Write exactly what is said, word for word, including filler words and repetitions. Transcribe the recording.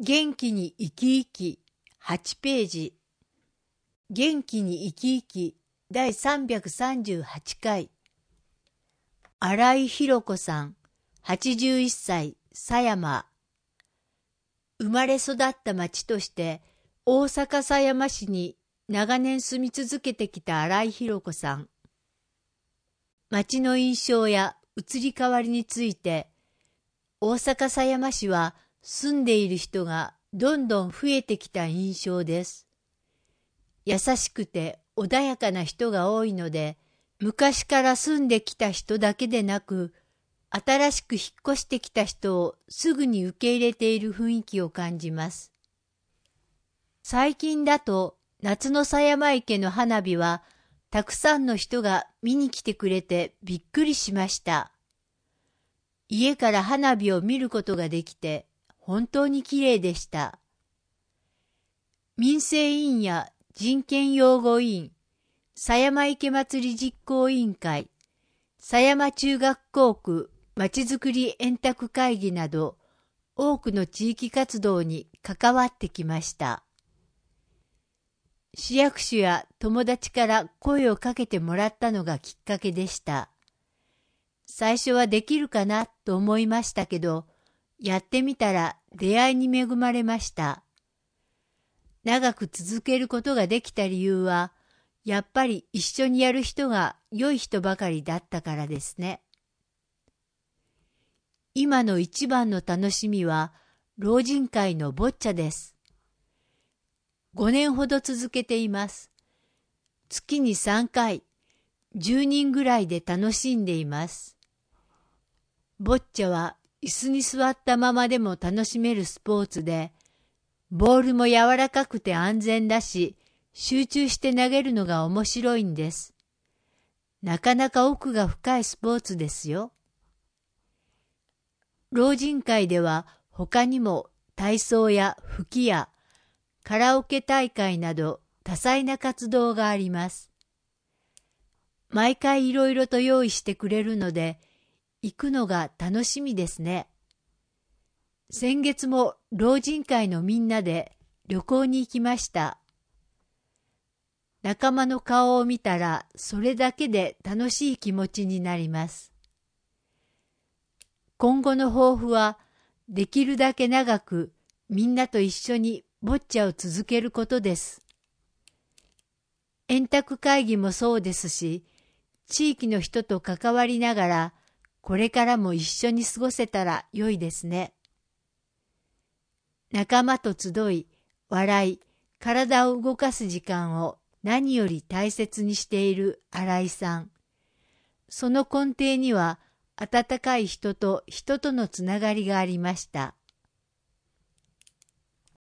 元気に生き生きはちページ。元気に生き生きだいさんびゃくさんじゅうはちかい。新井弘子さん、はちじゅういっさい、狭山。生まれ育った町として大阪狭山市に長年住み続けてきた新井弘子さん。町の印象や移り変わりについて、大阪狭山市は住んでいる人がどんどん増えてきた印象です。優しくて穏やかな人が多いので、昔から住んできた人だけでなく、新しく引っ越してきた人をすぐに受け入れている雰囲気を感じます。最近だと夏の狭山池の花火はたくさんの人が見に来てくれてびっくりしました。家から花火を見ることができて本当にきれいでした。民生委員や人権擁護委員、狭山池祭り実行委員会、狭山中学校区まちづくり円卓会議など多くの地域活動に関わってきました。市役所や友達から声をかけてもらったのがきっかけでした。最初はできるかなと思いましたけど、やってみたら出会いに恵まれました。長く続けることができた理由は、やっぱり一緒にやる人が良い人ばかりだったからですね。今の一番の楽しみは、老人会のボッチャです。ごねんほど続けています。月にさんかい、じゅうにんぐらいで楽しんでいます。ボッチャは椅子に座ったままでも楽しめるスポーツで、ボールも柔らかくて安全だし、集中して投げるのが面白いんです。なかなか奥が深いスポーツですよ。老人会では他にも体操や吹き矢、カラオケ大会など多彩な活動があります。毎回いろいろと用意してくれるので、行くのが楽しみですね。先月も老人会のみんなで旅行に行きました。仲間の顔を見たらそれだけで楽しい気持ちになります。今後の抱負はできるだけ長くみんなと一緒にボッチャを続けることです。円卓会議もそうですし、地域の人と関わりながらこれからも一緒に過ごせたら良いですね。仲間と集い、笑い、体を動かす時間を何より大切にしている新井さん。その根底には温かい人と人とのつながりがありました。